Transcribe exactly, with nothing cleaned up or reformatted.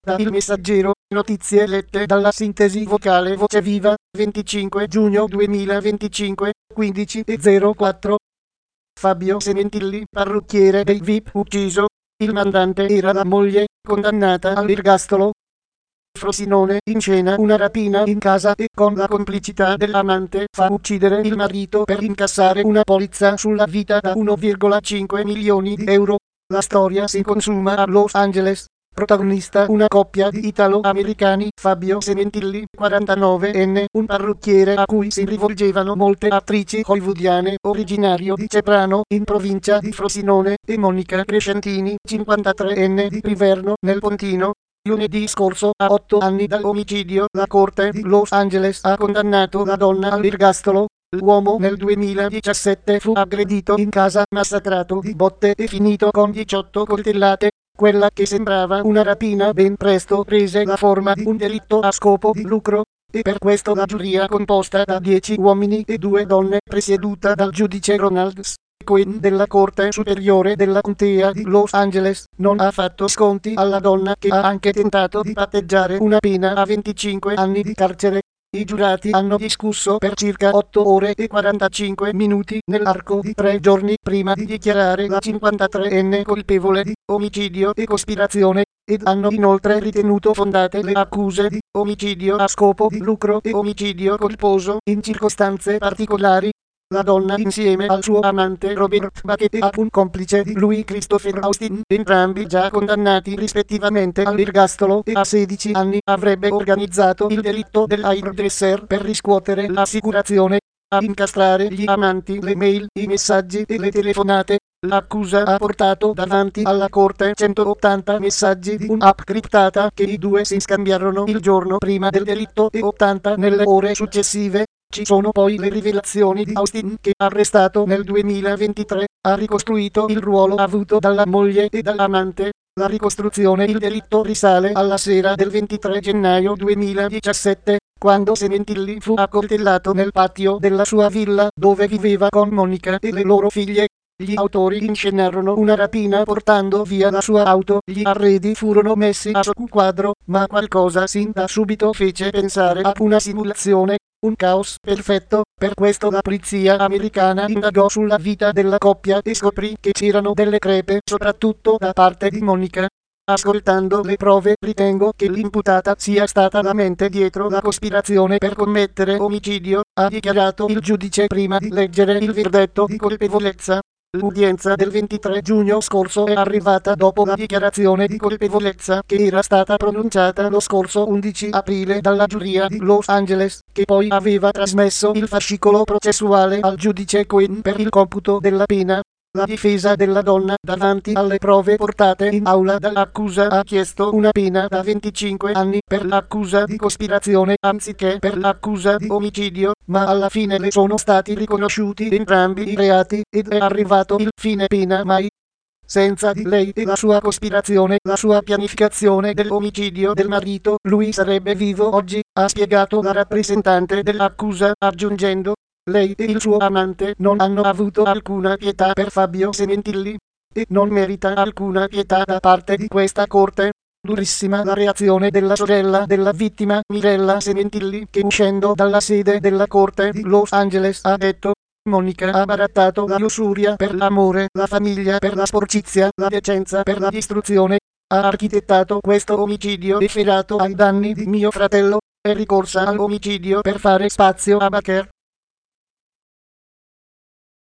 Da Il Messaggero, notizie lette dalla sintesi vocale Voce Viva, venticinque giugno duemilaventicinque, quindici e zero quattro. Fabio Sementilli, parrucchiere dei V I P, ucciso. Il mandante era la moglie, condannata all'ergastolo. Frosinone inscena una rapina in casa e con la complicità dell'amante fa uccidere il marito per incassare una polizza sulla vita da uno virgola cinque milioni di euro. La storia si consuma a Los Angeles. Protagonista una coppia di italo-americani, Fabio Sementilli, quarantanovenne, un parrucchiere a cui si rivolgevano molte attrici hollywoodiane, originario di Ceprano, in provincia di Frosinone, e Monica Crescentini, cinquantatreenne, di Priverno, nel Pontino. Lunedì scorso, a otto anni dall'omicidio, la Corte di Los Angeles ha condannato la donna all'ergastolo. L'uomo nel duemiladiciassette fu aggredito in casa, massacrato di botte e finito con diciotto coltellate. Quella che sembrava una rapina ben presto prese la forma di un delitto a scopo di lucro, e per questo la giuria, composta da dieci uomini e due donne, presieduta dal giudice Ronald S. Cohen della Corte Superiore della Contea di Los Angeles, non ha fatto sconti alla donna, che ha anche tentato di patteggiare una pena a venticinque anni di carcere. I giurati hanno discusso per circa otto ore e quarantacinque minuti nell'arco di tre giorni prima di dichiarare la cinquantatreenne colpevole di omicidio e cospirazione, ed hanno inoltre ritenuto fondate le accuse di omicidio a scopo di lucro e omicidio colposo in circostanze particolari. La donna, insieme al suo amante Robert Bucket e a un complice di lui, Christopher Austin, entrambi già condannati rispettivamente all'ergastolo e a sedici anni, avrebbe organizzato il delitto dell'hairdresser per riscuotere l'assicurazione. A incastrare gli amanti le mail, i messaggi e le telefonate. L'accusa ha portato davanti alla corte centottanta messaggi di un'app criptata che i due si scambiarono il giorno prima del delitto e ottanta nelle ore successive. Ci sono poi le rivelazioni di Austin, che, arrestato nel duemilaventitré, ha ricostruito il ruolo avuto dalla moglie e dall'amante. La ricostruzione il delitto risale alla sera del ventitré gennaio duemiladiciassette, quando Sementilli fu accoltellato nel patio della sua villa, dove viveva con Monica e le loro figlie. Gli autori inscenarono una rapina portando via la sua auto. Gli arredi furono messi a soqquadro, ma qualcosa sin da subito fece pensare a una simulazione. Un caos perfetto. Per questo la polizia americana indagò sulla vita della coppia e scoprì che c'erano delle crepe, soprattutto da parte di Monica. Ascoltando le prove, ritengo che l'imputata sia stata la mente dietro la cospirazione per commettere omicidio, ha dichiarato il giudice prima di leggere il verdetto di colpevolezza. L'udienza del ventitré giugno scorso è arrivata dopo la dichiarazione di colpevolezza che era stata pronunciata lo scorso undici aprile dalla giuria di Los Angeles, che poi aveva trasmesso il fascicolo processuale al giudice Cohen per il computo della pena. La difesa della donna, davanti alle prove portate in aula dall'accusa, ha chiesto una pena da venticinque anni per l'accusa di cospirazione anziché per l'accusa di omicidio, ma alla fine le sono stati riconosciuti entrambi i reati, ed è arrivato il fine pena mai. Senza di lei e la sua cospirazione, la sua pianificazione dell'omicidio del marito, lui sarebbe vivo oggi, ha spiegato la rappresentante dell'accusa, aggiungendo: lei e il suo amante non hanno avuto alcuna pietà per Fabio Sementilli, e non merita alcuna pietà da parte di questa corte. Durissima la reazione della sorella della vittima, Mirella Sementilli, che uscendo dalla sede della corte di Los Angeles ha detto: Monica ha barattato la lussuria per l'amore, la famiglia per la sporcizia, la decenza per la distruzione. Ha architettato questo omicidio efferato ai danni di mio fratello. È ricorsa all'omicidio per fare spazio a Baker.